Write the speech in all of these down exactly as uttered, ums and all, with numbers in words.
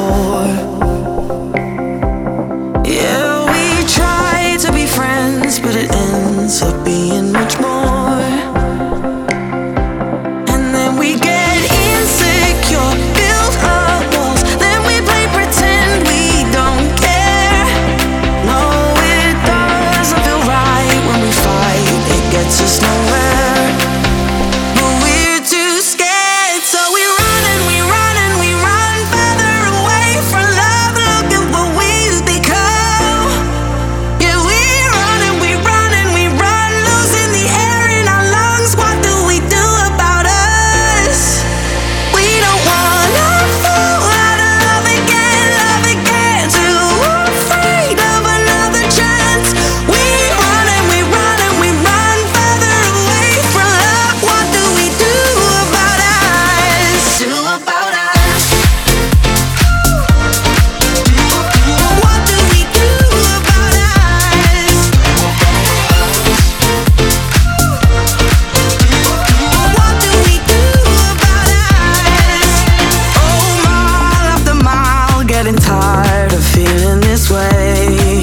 before. Yeah, we try to be friends, but it ends up being much more. And then we get insecure, build up walls, then we play pretend we don't care. No, it doesn't feel right when we fight, it gets us nowhere. But we're too scared, so we run and we run and we run further away from love. Look at what we've become. Yeah, we run and we run and we run, losing the air in our lungs. What do we do about us? We don't wanna fall out of love again, love again. Too afraid of another chance. We run and we run and we run further away from love. What do we do about us? Do about us? What do we do about us? What do we do about us? Oh, mile after mile, getting tired of feeling this way.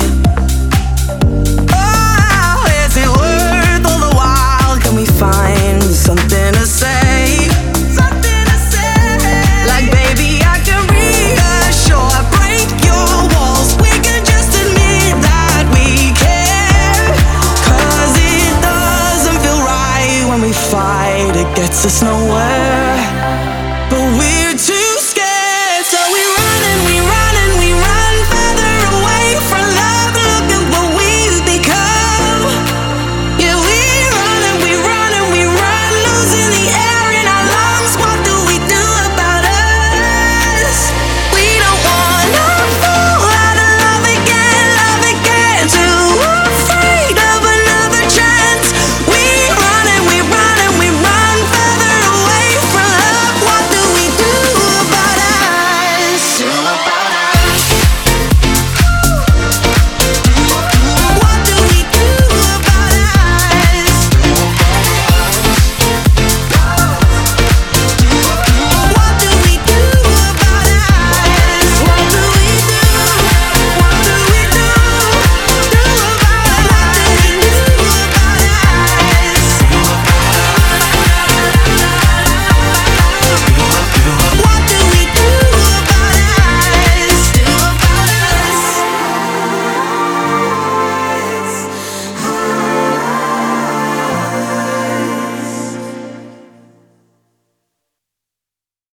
Oh, is it worth all the while? Can we find something to say? Something to say. Like, baby, I can reassure, break your walls. We can just admit that we care. 'Cause it doesn't feel right when we fight, it gets us nowhere.